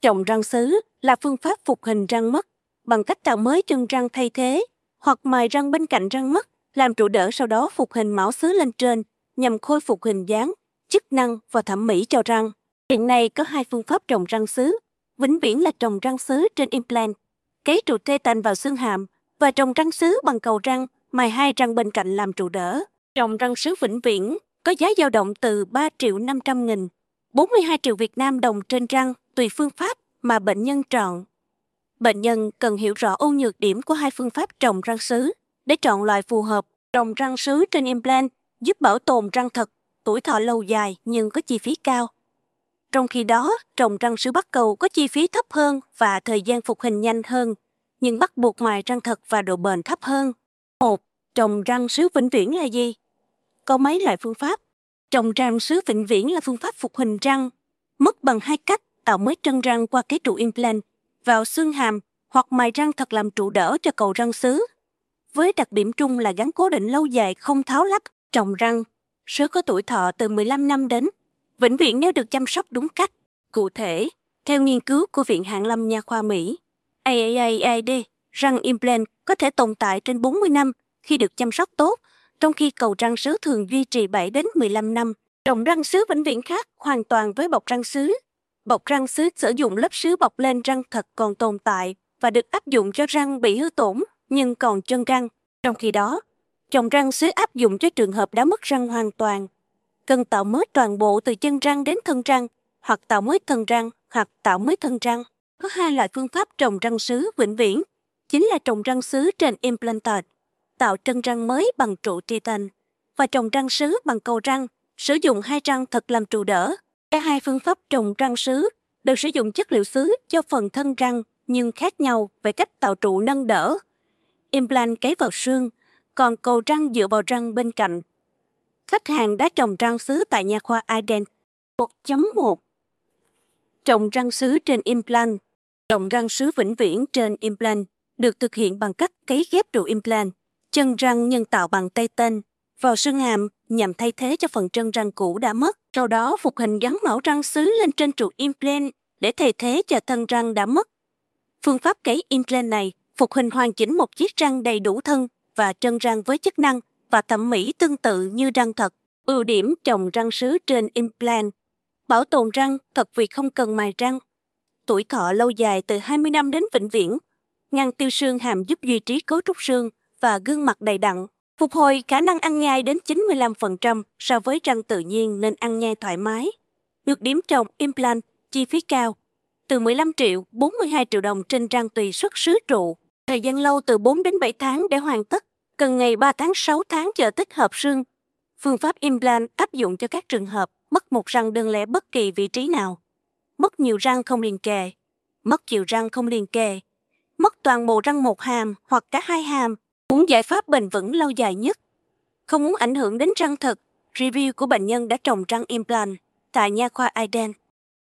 Trồng răng sứ là phương pháp phục hình răng mất bằng cách tạo mới chân răng thay thế hoặc mài răng bên cạnh răng mất, làm trụ đỡ sau đó phục hình mão sứ lên trên nhằm khôi phục hình dáng, chức năng và thẩm mỹ cho răng. Hiện nay có hai phương pháp trồng răng sứ. Vĩnh viễn là trồng răng sứ trên implant, cấy trụ tê tành vào xương hàm, và trồng răng sứ bằng cầu răng, mài hai răng bên cạnh làm trụ đỡ. Trồng răng sứ vĩnh viễn có giá dao động từ 3.500.000, 42 triệu Việt Nam đồng trên răng tùy phương pháp mà bệnh nhân chọn. Bệnh nhân cần hiểu rõ ưu nhược điểm của hai phương pháp trồng răng sứ để chọn loại phù hợp. Trồng răng sứ trên implant giúp bảo tồn răng thật, tuổi thọ lâu dài nhưng có chi phí cao. Trong khi đó, trồng răng sứ bắt cầu có chi phí thấp hơn và thời gian phục hình nhanh hơn, nhưng bắt buộc mài răng thật và độ bền thấp hơn. 1. Trồng răng sứ vĩnh viễn là gì? Có mấy loại phương pháp. Trồng răng sứ vĩnh viễn là phương pháp phục hình răng mất bằng hai cách: tạo mới chân răng qua cấy trụ implant vào xương hàm hoặc mài răng thật làm trụ đỡ cho cầu răng sứ. Với đặc điểm chung là gắn cố định lâu dài, không tháo lắp. Trồng răng sứ có tuổi thọ từ 15 năm đến vĩnh viễn nếu được chăm sóc đúng cách. Cụ thể, theo nghiên cứu của Viện Hàn Lâm Nha khoa Mỹ, AAAD, răng implant có thể tồn tại trên 40 năm khi được chăm sóc tốt, trong khi cầu răng sứ thường duy trì 7 đến 15 năm. Trồng răng sứ vĩnh viễn khác hoàn toàn với bọc răng sứ. Bọc răng sứ sử dụng lớp sứ bọc lên răng thật còn tồn tại và được áp dụng cho răng bị hư tổn nhưng còn chân răng. Trong khi đó, trồng răng sứ áp dụng cho trường hợp đã mất răng hoàn toàn, cần tạo mới toàn bộ từ chân răng đến thân răng, hoặc tạo mới thân răng, hoặc tạo mới thân răng. Có hai loại phương pháp trồng răng sứ vĩnh viễn, chính là trồng răng sứ trên implantat, tạo chân răng mới bằng trụ titan, và trồng răng sứ bằng cầu răng, sử dụng hai răng thật làm trụ đỡ. Cả hai phương pháp trồng răng sứ đều sử dụng chất liệu sứ cho phần thân răng nhưng khác nhau về cách tạo trụ nâng đỡ. Implant cấy vào xương, còn cầu răng dựa vào răng bên cạnh. Khách hàng đã trồng răng sứ tại nha khoa Ident. 1.1 Trồng răng sứ trên implant. Trồng răng sứ vĩnh viễn trên implant được thực hiện bằng cách cấy ghép trụ implant, chân răng nhân tạo bằng titan, vào xương hàm nhằm thay thế cho phần chân răng cũ đã mất. Sau đó phục hình gắn mẫu răng sứ lên trên trụ implant để thay thế cho thân răng đã mất. Phương pháp cấy implant này phục hình hoàn chỉnh một chiếc răng đầy đủ thân và chân răng với chức năng và thẩm mỹ tương tự như răng thật. Ưu điểm trồng răng sứ trên implant: bảo tồn răng thật vì không cần mài răng, tuổi thọ lâu dài từ 20 năm đến vĩnh viễn, ngăn tiêu xương hàm giúp duy trì cấu trúc xương và gương mặt đầy đặn, phục hồi khả năng ăn nhai đến 95% so với răng tự nhiên nên ăn nhai thoải mái. Nhược điểm trồng implant: chi phí cao, từ 15 triệu, 42 triệu đồng trên răng tùy xuất xứ trụ, thời gian lâu từ 4 đến 7 tháng để hoàn tất, cần ngày 3 tháng 6 tháng chờ tích hợp xương. Phương pháp implant áp dụng cho các trường hợp mất một răng đơn lẻ bất kỳ vị trí nào, mất nhiều răng không liền kề, mất chiều răng không liền kề, mất toàn bộ răng một hàm hoặc cả hai hàm. Muốn giải pháp bền vững lâu dài nhất, không muốn ảnh hưởng đến răng thật, review của bệnh nhân đã trồng răng implant tại nha khoa Ident.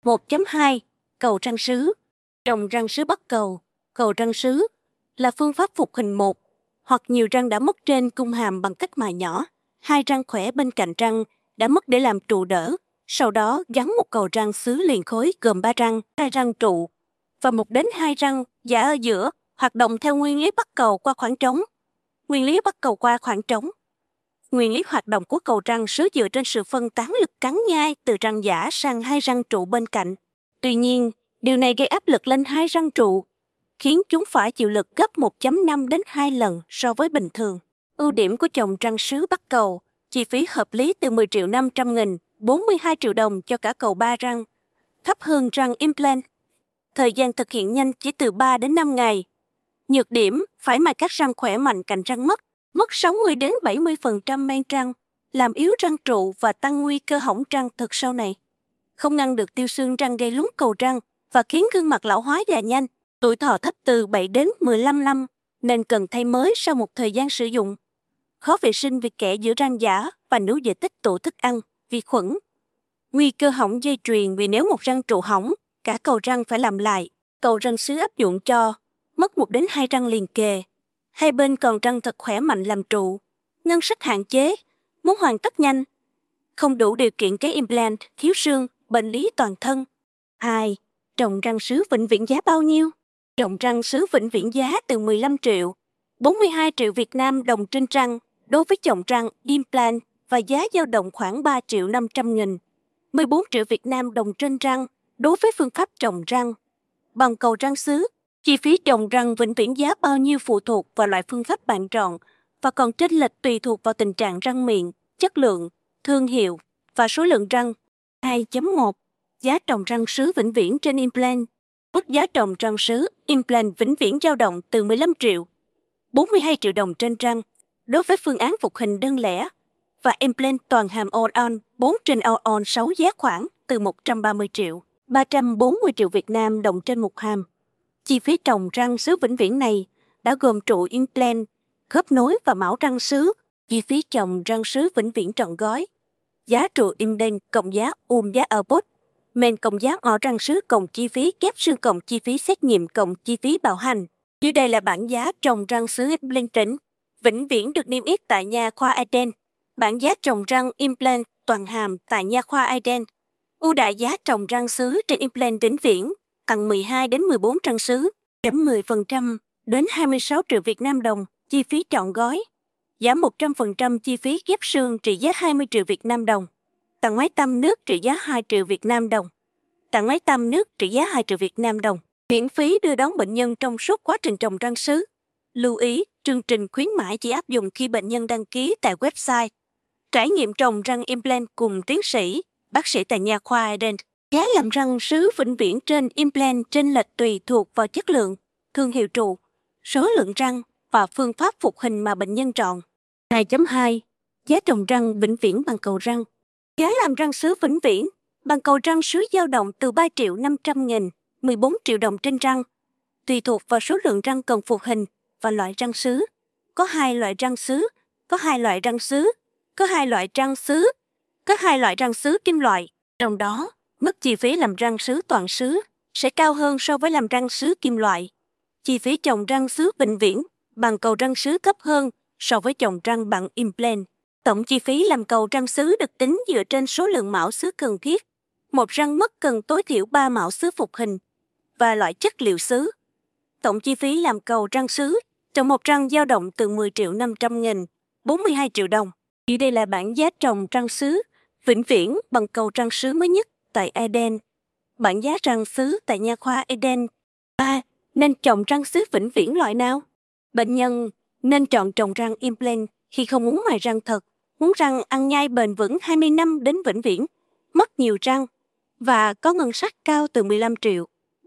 1.2 Cầu răng sứ. Trồng răng sứ bắt cầu. Cầu răng sứ là phương pháp phục hình một hoặc nhiều răng đã mất trên cung hàm bằng cách mài nhỏ hai răng khỏe bên cạnh răng đã mất để làm trụ đỡ, sau đó gắn một cầu răng sứ liền khối gồm 3 răng, 2 răng trụ và 1 đến 2 răng giả ở giữa, hoạt động theo nguyên lý bắt cầu qua khoảng trống. Nguyên lý bắt cầu qua khoảng trống. Nguyên lý hoạt động của cầu răng sứ dựa trên sự phân tán lực cắn nhai từ răng giả sang hai răng trụ bên cạnh. Tuy nhiên, điều này gây áp lực lên hai răng trụ, khiến chúng phải chịu lực gấp 1.5 đến 2 lần so với bình thường. Ưu điểm của trồng răng sứ bắt cầu: chi phí hợp lý từ 10.500.000, 42 triệu đồng cho cả cầu 3 răng, thấp hơn răng implant. Thời gian thực hiện nhanh chỉ từ 3 đến 5 ngày. Nhược điểm: phải mài các răng khỏe mạnh cạnh răng mất 60 đến 70% men răng, làm yếu răng trụ và tăng nguy cơ hỏng răng thực sau này. Không ngăn được tiêu xương răng gây lún cầu răng và khiến gương mặt lão hóa già nhanh. Tuổi thọ thấp từ 7 đến 15 năm nên cần thay mới sau một thời gian sử dụng. Khó vệ sinh vì kẽ giữa răng giả và nếu dễ tích tụ thức ăn, vi khuẩn. Nguy cơ hỏng dây chuyền vì nếu một răng trụ hỏng, cả cầu răng phải làm lại. Cầu răng sứ áp dụng cho mất 1 đến 2 răng liền kề, hai bên còn răng thật khỏe mạnh làm trụ, ngân sách hạn chế, muốn hoàn tất nhanh, không đủ điều kiện cấy implant, thiếu xương, bệnh lý toàn thân. 2. trồng răng sứ vĩnh viễn giá bao nhiêu? Trồng răng sứ vĩnh viễn giá từ 15 triệu, 42 triệu Việt Nam đồng trên răng đối với trồng răng implant và giá dao động khoảng 3 triệu 500 nghìn, 14 triệu Việt Nam đồng trên răng đối với phương pháp trồng răng bằng cầu răng sứ. Chi phí trồng răng vĩnh viễn giá bao nhiêu phụ thuộc vào loại phương pháp bạn chọn và còn chênh lệch tùy thuộc vào tình trạng răng miệng, chất lượng, thương hiệu và số lượng răng. 2.1. Giá trồng răng sứ vĩnh viễn trên implant. Mức giá trồng răng sứ implant vĩnh viễn dao động từ 15 triệu, 42 triệu đồng trên răng đối với phương án phục hình đơn lẻ và implant toàn hàm all-on 4/all-on 6 giá khoảng từ 130 triệu, 340 triệu Việt Nam đồng trên một hàm. Chi phí trồng răng sứ vĩnh viễn này đã gồm trụ implant, khớp nối và mão răng sứ. Chi phí trồng răng sứ vĩnh viễn trọn gói. Giá trụ implant cộng giá giá output, men cộng giá ngõ răng sứ cộng chi phí ghép xương cộng chi phí xét nghiệm cộng chi phí bảo hành. Dưới đây là bảng giá trồng răng sứ implant tỉnh vĩnh viễn được niêm yết tại nha khoa Eden. Bảng giá trồng răng implant toàn hàm tại nha khoa Eden. Ưu đãi giá trồng răng sứ trên implant vĩnh viễn tặng 12 đến 14 răng sứ, giảm 10% đến 26 triệu Việt Nam đồng chi phí trọn gói. Giảm 100% chi phí ghép xương trị giá 20 triệu Việt Nam đồng. Tặng máy tăm nước trị giá 2 triệu Việt Nam đồng. Tặng máy tăm nước trị giá 2 triệu Việt Nam đồng. Miễn phí đưa đón bệnh nhân trong suốt quá trình trồng răng sứ. Lưu ý, chương trình khuyến mãi chỉ áp dụng khi bệnh nhân đăng ký tại website. Trải nghiệm trồng răng implant cùng tiến sĩ, bác sĩ tại nha khoa Eden. Giá làm răng sứ vĩnh viễn trên implant chênh lệch tùy thuộc vào chất lượng, thương hiệu trụ, số lượng răng và phương pháp phục hình mà bệnh nhân chọn. 2.2. Giá trồng răng vĩnh viễn bằng cầu răng. Giá làm răng sứ vĩnh viễn bằng cầu răng sứ dao động từ 3 triệu 500 nghìn, 14 triệu đồng trên răng, tùy thuộc vào số lượng răng cần phục hình và loại răng sứ. Có 2 loại răng sứ, có 2 loại răng sứ, có 2 loại răng sứ, có 2 loại răng sứ kim loại. Trong đó, mức chi phí làm răng sứ toàn sứ sẽ cao hơn so với làm răng sứ kim loại. Chi phí trồng răng sứ vĩnh viễn bằng cầu răng sứ thấp hơn so với trồng răng bằng implant. Tổng chi phí làm cầu răng sứ được tính dựa trên số lượng mão sứ cần thiết. Một răng mất cần tối thiểu 3 mão sứ phục hình và loại chất liệu sứ. Tổng chi phí làm cầu răng sứ trồng một răng dao động từ 10 triệu 500 nghìn, 42 triệu đồng. Dưới đây là bảng giá trồng răng sứ vĩnh viễn bằng cầu răng sứ mới nhất tại Eden. Bảng giá răng sứ tại nha khoa Eden. 3. Nên trồng răng sứ vĩnh viễn loại nào? Bệnh nhân nên chọn trồng răng implant khi không muốn mài răng thật, muốn răng ăn nhai bền vững 20 năm đến vĩnh viễn, mất nhiều răng và có ngân sách cao từ 15 triệu,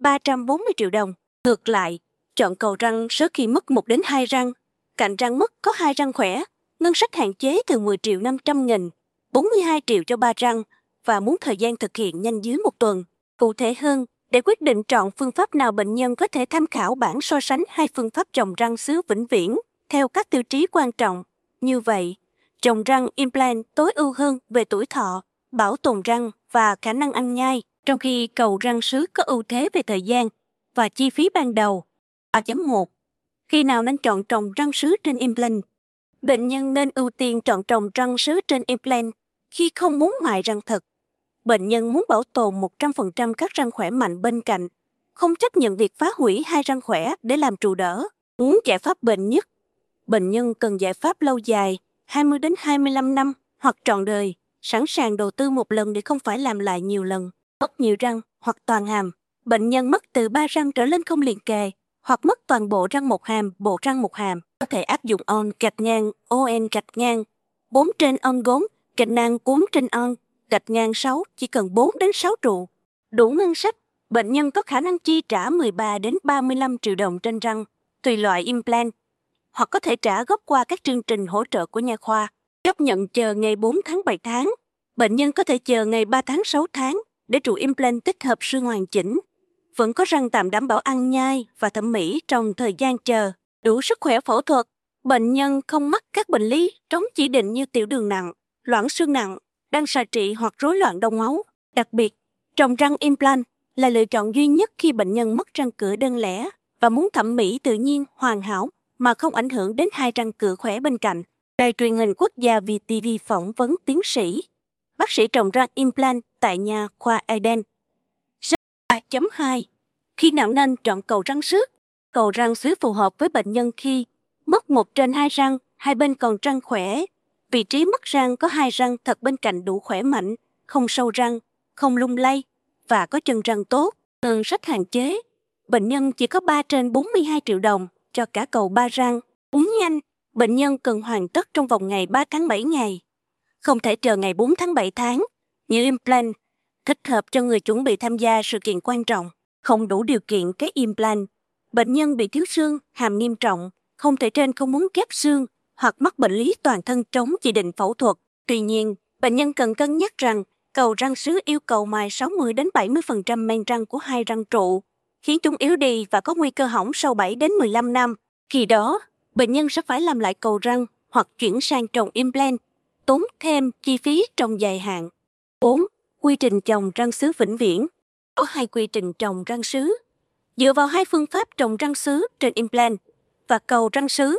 340 triệu đồng. Ngược lại, chọn cầu răng sứ khi mất 1 đến 2 răng, cạnh răng mất có 2 răng khỏe, ngân sách hạn chế từ 10 triệu 500 nghìn, 42 triệu cho 3 răng và muốn thời gian thực hiện nhanh dưới 1 tuần. Cụ thể hơn, để quyết định chọn phương pháp nào bệnh nhân có thể tham khảo bảng so sánh hai phương pháp trồng răng sứ vĩnh viễn theo các tiêu chí quan trọng. Như vậy, trồng răng implant tối ưu hơn về tuổi thọ, bảo tồn răng và khả năng ăn nhai, trong khi cầu răng sứ có ưu thế về thời gian và chi phí ban đầu. 3.1. Khi nào nên chọn trồng răng sứ trên implant? Bệnh nhân nên ưu tiên chọn trồng răng sứ trên implant khi không muốn mài răng thật. Bệnh nhân muốn bảo tồn 100% các răng khỏe mạnh bên cạnh, không chấp nhận việc phá hủy 2 răng khỏe để làm trụ đỡ. Muốn giải pháp bền nhất, bệnh nhân cần giải pháp lâu dài, 20 đến 25 năm hoặc trọn đời, sẵn sàng đầu tư một lần để không phải làm lại nhiều lần. Mất nhiều răng hoặc toàn hàm, bệnh nhân mất từ 3 răng trở lên không liền kề, hoặc mất toàn bộ răng một hàm, bộ răng một hàm, có thể áp dụng on-4 trên on-4, gạch ngang 4 trên on, gạch ngang 6 chỉ cần 4 đến 6 trụ. Đủ ngân sách, bệnh nhân có khả năng chi trả 13 đến 35 triệu đồng trên răng, tùy loại implant, hoặc có thể trả góp qua các chương trình hỗ trợ của nha khoa. Chấp nhận chờ ngày 4 tháng 7 tháng, bệnh nhân có thể chờ ngày 3 tháng 6 tháng để trụ implant tích hợp xương hoàn chỉnh. Vẫn có răng tạm đảm bảo ăn nhai và thẩm mỹ trong thời gian chờ. Đủ sức khỏe phẫu thuật, bệnh nhân không mắc các bệnh lý trống chỉ định như tiểu đường nặng, loãng xương nặng, đang xạ trị hoặc rối loạn đông máu. Đặc biệt, trồng răng implant là lựa chọn duy nhất khi bệnh nhân mất răng cửa đơn lẻ và muốn thẩm mỹ tự nhiên, hoàn hảo mà không ảnh hưởng đến 2 răng cửa khỏe bên cạnh. Đài truyền hình quốc gia VTV phỏng vấn tiến sĩ, bác sĩ trồng răng implant tại nha khoa Eden. 6.2. Khi nào nên chọn cầu răng sứ? Cầu răng sứ phù hợp với bệnh nhân khi mất 1 trên 2 răng, hai bên còn răng khỏe. Vị trí mất răng có 2 răng thật bên cạnh đủ khỏe mạnh, không sâu răng, không lung lay và có chân răng tốt. Ngân sách hạn chế. Bệnh nhân chỉ có 3 trên 42 triệu đồng cho cả cầu 3 răng. Uống nhanh. Bệnh nhân cần hoàn tất trong vòng ngày 3 tháng 7 ngày. Không thể chờ ngày 4 tháng 7 tháng. Như implant, thích hợp cho người chuẩn bị tham gia sự kiện quan trọng. Không đủ điều kiện cái implant. Bệnh nhân bị thiếu xương, hàm nghiêm trọng, không thể trên không muốn ghép xương hoặc mắc bệnh lý toàn thân trống chỉ định phẫu thuật. Tuy nhiên, bệnh nhân cần cân nhắc rằng cầu răng sứ yêu cầu mài 60 đến 70% men răng của hai răng trụ, khiến chúng yếu đi và có nguy cơ hỏng sau 7 đến 15 năm. Khi đó, bệnh nhân sẽ phải làm lại cầu răng hoặc chuyển sang trồng implant, tốn thêm chi phí trong dài hạn. 4. Quy trình trồng răng sứ vĩnh viễn. Có 2 quy trình trồng răng sứ. Dựa vào 2 phương pháp trồng răng sứ trên implant và cầu răng sứ.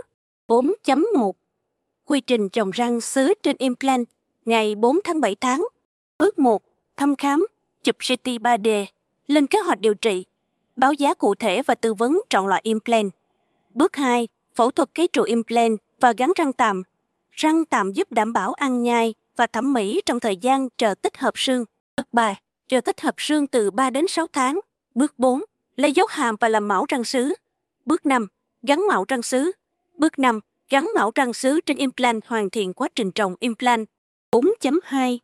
4.1. Quy trình trồng răng sứ trên implant ngày 4 tháng 7 tháng. Bước 1. Thăm khám, chụp CT 3D, lên kế hoạch điều trị, báo giá cụ thể và tư vấn chọn loại implant. Bước 2. Phẫu thuật kế trụ implant và gắn răng tạm. Răng tạm giúp đảm bảo ăn nhai và thẩm mỹ trong thời gian chờ tích hợp xương. Bước 3. Chờ tích hợp xương từ 3 đến 6 tháng. Bước 4. Lấy dấu hàm và làm mẫu răng sứ. Bước 5. Gắn mẫu răng sứ. Bước 5. Gắn mẫu răng sứ trên implant hoàn thiện quá trình trồng implant. 4.2.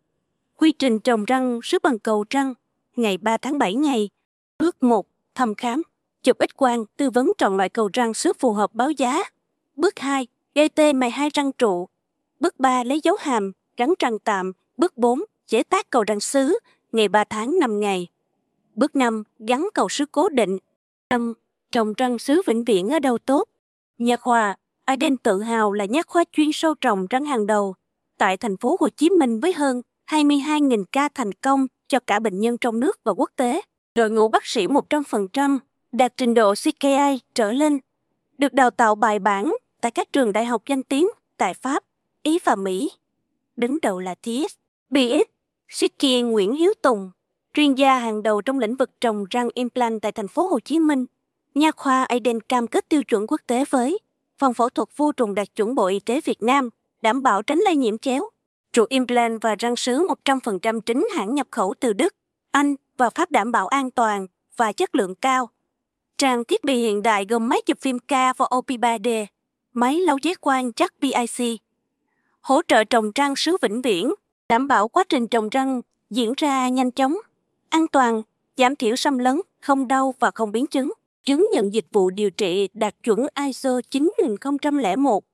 Quy trình trồng răng sứ bằng cầu răng ngày 3 tháng 7 ngày. Bước 1. Thăm khám, chụp X-quang, tư vấn chọn loại cầu răng sứ phù hợp báo giá. Bước 2. Gây tê mài hai răng trụ. Bước 3. Lấy dấu hàm, gắn răng tạm. Bước 4. Chế tác cầu răng sứ ngày 3 tháng 5 ngày. Bước 5. Gắn cầu sứ cố định. 5. Trồng răng sứ vĩnh viễn ở đâu tốt? Nha khoa Eden tự hào là nha khoa chuyên sâu trồng răng hàng đầu tại thành phố Hồ Chí Minh với hơn 22.000 ca thành công cho cả bệnh nhân trong nước và quốc tế. Đội ngũ bác sĩ 100% đạt trình độ CKI trở lên, được đào tạo bài bản tại các trường đại học danh tiếng tại Pháp, Ý và Mỹ. Đứng đầu là TS, BS, Siki Nguyễn Hiếu Tùng, chuyên gia hàng đầu trong lĩnh vực trồng răng implant tại thành phố Hồ Chí Minh. Nha khoa Eden cam kết tiêu chuẩn quốc tế với phòng phẫu thuật vô trùng đạt chuẩn Bộ Y tế Việt Nam, đảm bảo tránh lây nhiễm chéo. Trụ implant và răng sứ 100% chính hãng nhập khẩu từ Đức, Anh và Pháp đảm bảo an toàn và chất lượng cao. Trang thiết bị hiện đại gồm máy chụp phim K và OP3D, máy lau giấy quang chắc PIC. Hỗ trợ trồng răng sứ vĩnh viễn, đảm bảo quá trình trồng răng diễn ra nhanh chóng, an toàn, giảm thiểu xâm lấn, không đau và không biến chứng. Chứng nhận dịch vụ điều trị đạt chuẩn ISO 9001,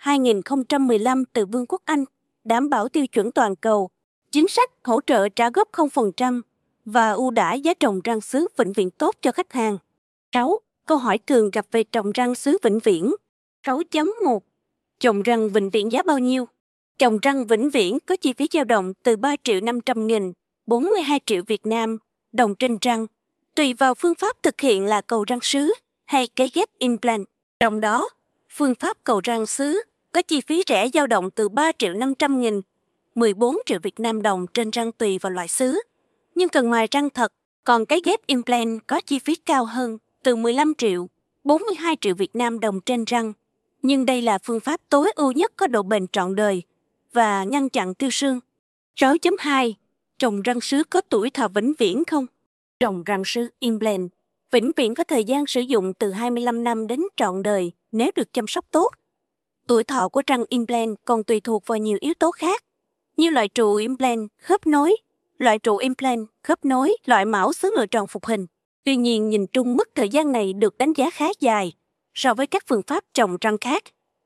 2015 từ Vương quốc Anh, đảm bảo tiêu chuẩn toàn cầu, chính sách hỗ trợ trả góp 0% và ưu đãi giá trồng răng sứ vĩnh viễn tốt cho khách hàng. 6. Câu hỏi thường gặp về trồng răng sứ vĩnh viễn. 6.1. Trồng răng vĩnh viễn giá bao nhiêu? Trồng răng vĩnh viễn có chi phí dao động từ 3.500.000, 42 triệu Việt Nam đồng trên răng, tùy vào phương pháp thực hiện là cầu răng sứ hay cấy ghép implant. Trong đó, phương pháp cầu răng sứ có chi phí rẻ dao động từ 3.500.000, 14 triệu Việt Nam đồng trên răng tùy vào loại sứ, nhưng cần mài răng thật. Còn cấy ghép implant có chi phí cao hơn, từ 15 triệu, 42 triệu Việt Nam đồng trên răng. Nhưng đây là phương pháp tối ưu nhất có độ bền trọn đời và ngăn chặn tiêu xương. 6.2. Trồng răng sứ có tuổi thọ vĩnh viễn không? Trồng răng sứ implant vĩnh viễn có thời gian sử dụng từ 25 năm đến trọn đời nếu được chăm sóc tốt. Tuổi thọ của răng implant còn tùy thuộc vào nhiều yếu tố khác, như loại trụ implant khớp nối, loại trụ implant khớp nối, loại mão xứ lựa tròn phục hình. Tuy nhiên, nhìn chung mức thời gian này được đánh giá khá dài so với các phương pháp trồng răng khác.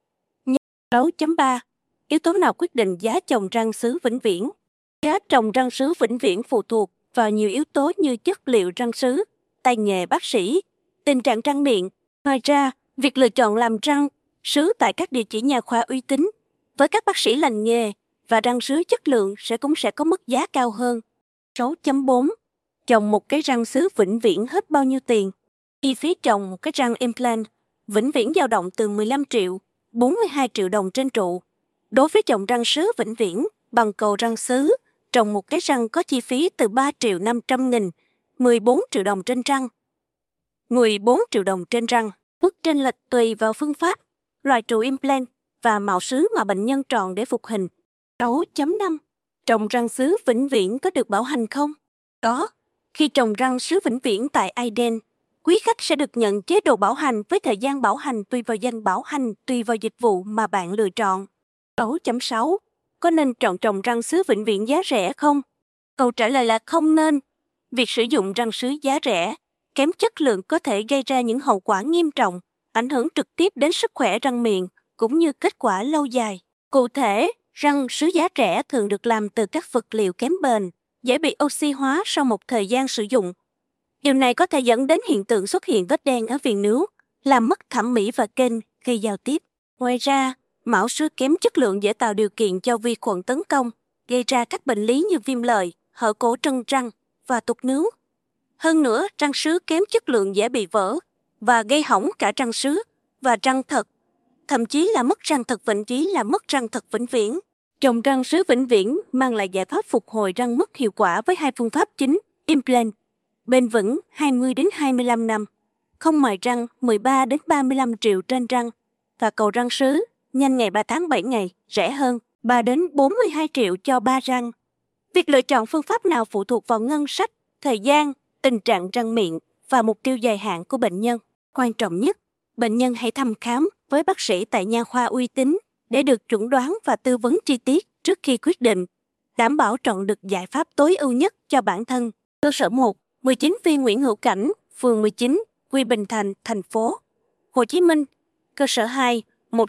6.3. Yếu tố nào quyết định giá trồng răng sứ vĩnh viễn? Giá trồng răng sứ vĩnh viễn phụ thuộc vào nhiều yếu tố như chất liệu răng sứ, tay nghề bác sĩ, tình trạng răng miệng. Ngoài ra, việc lựa chọn làm răng sứ tại các địa chỉ nha khoa uy tín với các bác sĩ lành nghề và răng sứ chất lượng cũng sẽ có mức giá cao hơn. 6.4. Trồng một cái răng sứ vĩnh viễn hết bao nhiêu tiền? Chi phí trồng một cái răng implant vĩnh viễn dao động từ 15 triệu, 42 triệu đồng trên trụ. Đối với trồng răng sứ vĩnh viễn bằng cầu răng sứ, trồng một cái răng có chi phí từ 3.500.000, 14 triệu đồng trên răng. 14 triệu đồng trên răng. Mức chênh lệch tùy vào phương pháp, loại trụ implant và mạo xứ mà bệnh nhân chọn để phục hình. 6.5. Trồng răng sứ vĩnh viễn có được bảo hành không? Có. Khi trồng răng sứ vĩnh viễn tại iDent, quý khách sẽ được nhận chế độ bảo hành với thời gian bảo hành tùy vào danh bảo hành tùy vào dịch vụ mà bạn lựa chọn. 6.6. Có nên chọn trồng răng sứ vĩnh viễn giá rẻ không? Câu trả lời là không nên. Việc sử dụng răng sứ giá rẻ, kém chất lượng có thể gây ra những hậu quả nghiêm trọng, ảnh hưởng trực tiếp đến sức khỏe răng miệng cũng như kết quả lâu dài. Cụ thể, răng sứ giá rẻ thường được làm từ các vật liệu kém bền, dễ bị oxy hóa sau một thời gian sử dụng. Điều này có thể dẫn đến hiện tượng xuất hiện vết đen ở viền nướu, làm mất thẩm mỹ và kênh khi giao tiếp. Ngoài ra, mão sứ kém chất lượng dễ tạo điều kiện cho vi khuẩn tấn công, gây ra các bệnh lý như viêm lợi, hở cổ trân răng và tụt nướu. Hơn nữa, răng sứ kém chất lượng dễ bị vỡ và gây hỏng cả răng sứ và răng thật, thậm chí là mất răng thật vĩnh viễn. Trồng răng sứ vĩnh viễn mang lại giải pháp phục hồi răng mất hiệu quả với hai phương pháp chính: implant, bền vững 20 đến 25 năm, không mài răng 13 đến 35 triệu trên răng, và cầu răng sứ nhanh ngày 3 tháng 7 ngày, rẻ hơn 3 đến 42 triệu cho 3 răng. Việc lựa chọn phương pháp nào phụ thuộc vào ngân sách, thời gian, tình trạng răng miệng và mục tiêu dài hạn của bệnh nhân. Quan trọng nhất, bệnh nhân hãy thăm khám với bác sĩ tại nha khoa uy tín để được chẩn đoán và tư vấn chi tiết trước khi quyết định, đảm bảo chọn được giải pháp tối ưu nhất cho bản thân. Cơ sở 1, 19 Viên Nguyễn Hữu Cảnh, phường 19, Quy Bình Thành, thành phố Hồ Chí Minh. Cơ sở 2,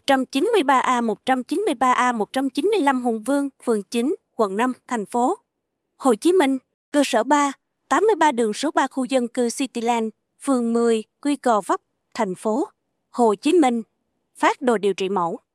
193A, 193A, 195 Hùng Vương, phường 9, quận 5, thành phố Hồ Chí Minh. Cơ sở 3, 83 đường số 3 khu dân cư Cityland, phường 10, Quy Gò Vấp, thành phố Hồ Chí Minh. Phác đồ điều trị mẫu.